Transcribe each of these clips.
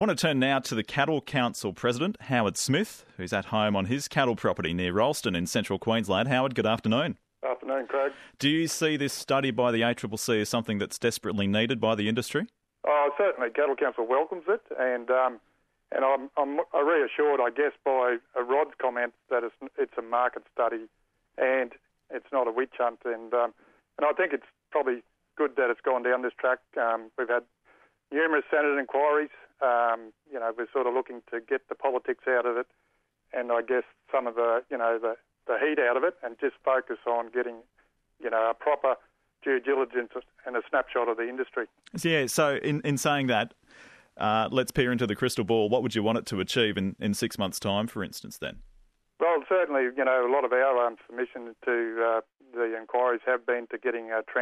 I want to turn now to the Cattle Council President, Howard Smith, who's at home on his cattle property near Rolleston in central Queensland. Howard, good afternoon. Afternoon, Craig. Do you see this study by the ACCC as something that's desperately needed by the industry? Oh, certainly. Cattle Council welcomes it, and I'm reassured, I guess, by Rod's comments that it's a market study and it's not a witch hunt. And I think it's probably good that it's gone down this track. We've had numerous Senate inquiries. We're sort of looking to get the politics out of it, and I guess some of the heat out of it, and just focus on getting, a proper due diligence and a snapshot of the industry. Yeah, so in saying that, let's peer into the crystal ball. What would you want it to achieve in 6 months' time, for instance, then? Well, certainly, a lot of our submission to the inquiries have been to getting a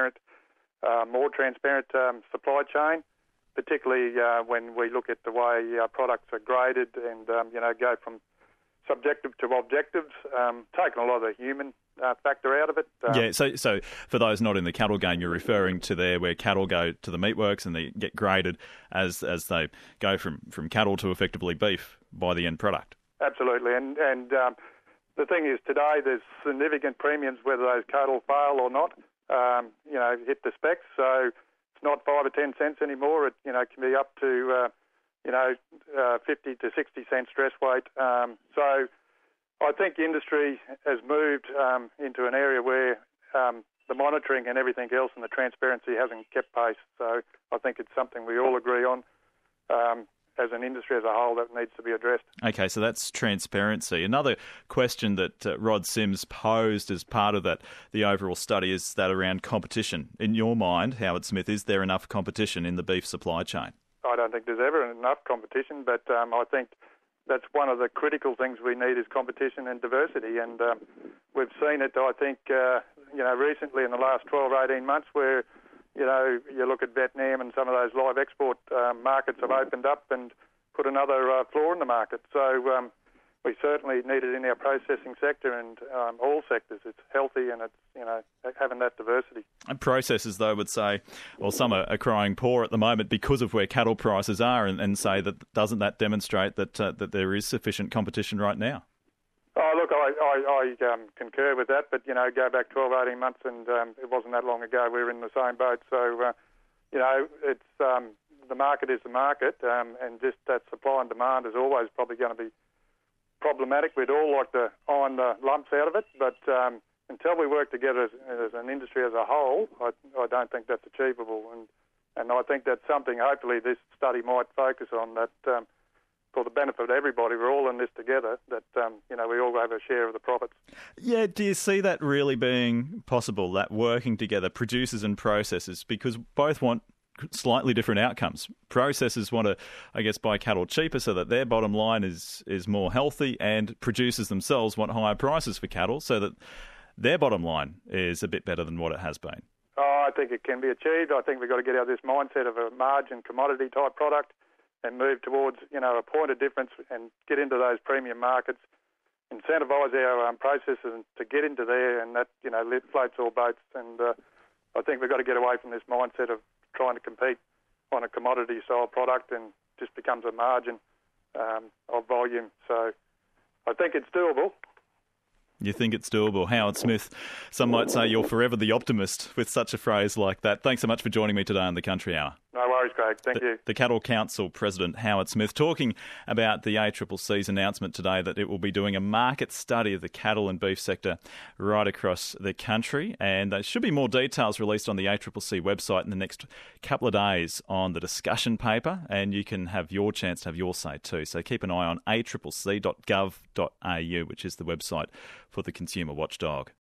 more transparent supply chain, particularly when we look at the way products are graded and, go from subjective to objectives, taking a lot of the human factor out of it. So for those not in the cattle game, you're referring to there where cattle go to the meatworks and they get graded as they go from cattle to effectively beef by the end product. Absolutely, and the thing is today there's significant premiums whether those cattle fail or not, hit the specs, so it's not 5 or 10 cents anymore. It can be up to 50 to 60 cent stress weight. So I think industry has moved into an area where the monitoring and everything else and the transparency hasn't kept pace. So I think it's something we all agree on as an industry as a whole that needs to be addressed. Okay, so that's transparency. Another question that Rod Sims posed as part of the overall study is that around competition. In your mind, Howard Smith, is there enough competition in the beef supply chain? I don't think there's ever enough competition, but I think that's one of the critical things we need is competition and diversity. And we've seen it, I think, recently in the last 12 or 18 months where, you look at Vietnam and some of those live export markets have opened up and put another floor in the market. So we certainly need it in our processing sector and all sectors. It's healthy and it's, having that diversity. And processors, though, would say, well, some are crying poor at the moment because of where cattle prices are and say that doesn't that demonstrate that there is sufficient competition right now? Oh, look, I concur with that, but, go back 12, 18 months and it wasn't that long ago we were in the same boat. So, it's the market is the market and just that supply and demand is always probably going to be problematic. We'd all like to iron the lumps out of it, but until we work together as an industry as a whole, I don't think that's achievable. And I think that's something hopefully this study might focus on, that for the benefit of everybody, we're all in this together, that we all have a share of the profits. Yeah, do you see that really being possible, that working together, producers and processors, because both want slightly different outcomes? Processors want to, I guess, buy cattle cheaper so that their bottom line is more healthy, and producers themselves want higher prices for cattle so that their bottom line is a bit better than what it has been. Oh, I think it can be achieved. I think we've got to get out of this mindset of a margin commodity type product and move towards, a point of difference and get into those premium markets, incentivise our processors to get into there, and that, floats all boats. And I think we've got to get away from this mindset of trying to compete on a commodity-style product and just becomes a margin of volume. So I think it's doable. You think it's doable. Howard Smith, some might say you're forever the optimist with such a phrase like that. Thanks so much for joining me today on the Country Hour. No worries, Craig. Thank you. The Cattle Council President, Howard Smith, talking about the ACCC's announcement today that it will be doing a market study of the cattle and beef sector right across the country. And there should be more details released on the ACCC website in the next couple of days on the discussion paper, and you can have your chance to have your say too. So keep an eye on accc.gov.au, which is the website for the consumer watchdog.